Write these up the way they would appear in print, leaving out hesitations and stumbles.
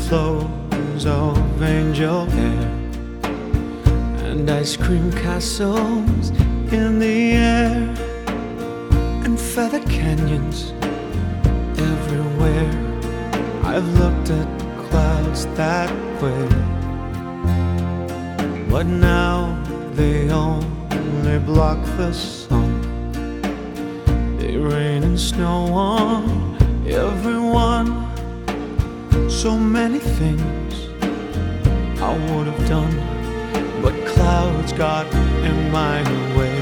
clothes of angel hair and ice cream castles in the air and feather canyons everywhere. I've looked at clouds that way, but now they only block the sun. They rain and snow on everyone. So many things I would have done, but clouds got in my way.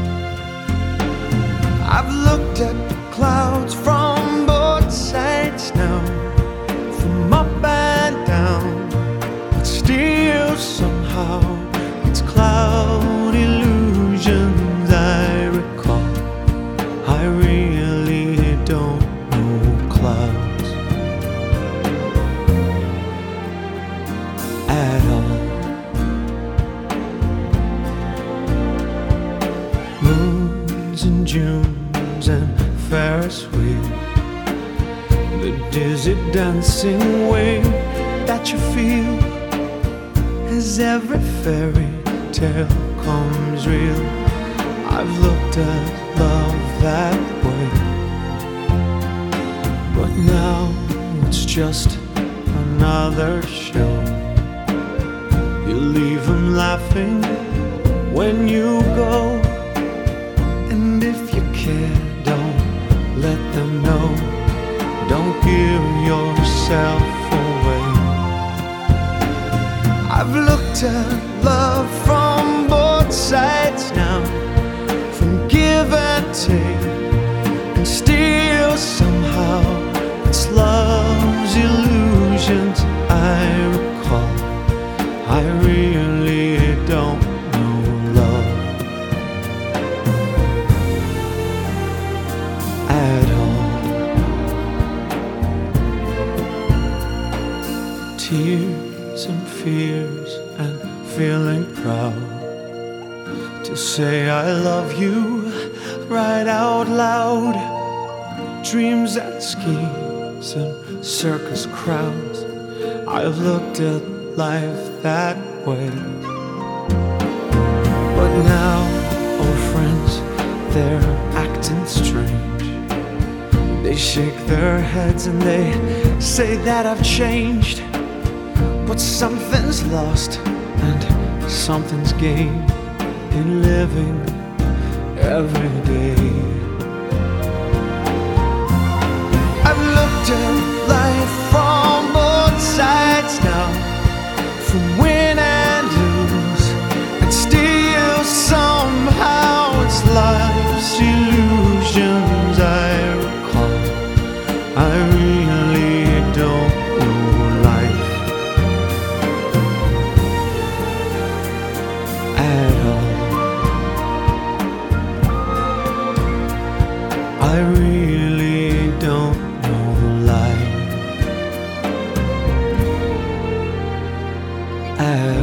I've looked at clouds from both sides now, from up and down, but still somehow it's cloud illusions I recall. I really don't know clouds at all. Moons and Junes and Ferris wheel, the dizzy dancing way that you feel as every fairy tale comes real. I've looked at love that way, but now it's just another show. You leave them laughing when you go, and if you care, don't let them know. Don't give yourself away. I've looked at love from both sides now, from give and take, and still somehow it's love's illusions I recall. I really don't know love at all. Tears and fears and feeling proud to say I love you right out loud. Dreams and schemes and circus crowds, I've looked at life that way. But now, old friends, they're acting strange. They shake their heads and they say that I've changed, but something's lost and something's gained in living every day. I've looked at life from both sides now, from win and lose, and still somehow it's life's illusions I recall. I really don't know life at all. I really don't know life at all.